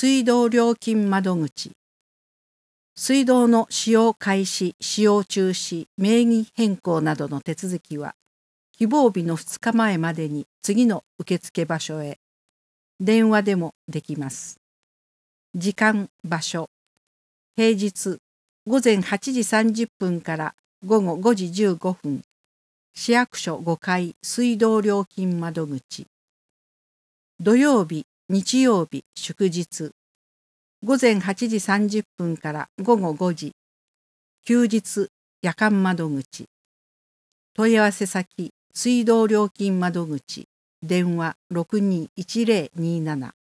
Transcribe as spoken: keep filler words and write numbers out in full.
水道料金窓口。水道の使用開始、使用中止、名義変更などの手続きは、希望日のふつかまえまでに次の受付場所へ、電話でもできます。時間、場所。平日、ごぜんはちじさんじゅっぷんからごごごじじゅうごふん、市役所ごかい水道料金窓口。土曜日、日曜日、祝日。ごぜんはちじさんじゅっぷんからごごごじ。休日、夜間窓口。問い合わせ先、水道料金窓口。電話ろくにーいちぜろにーなな。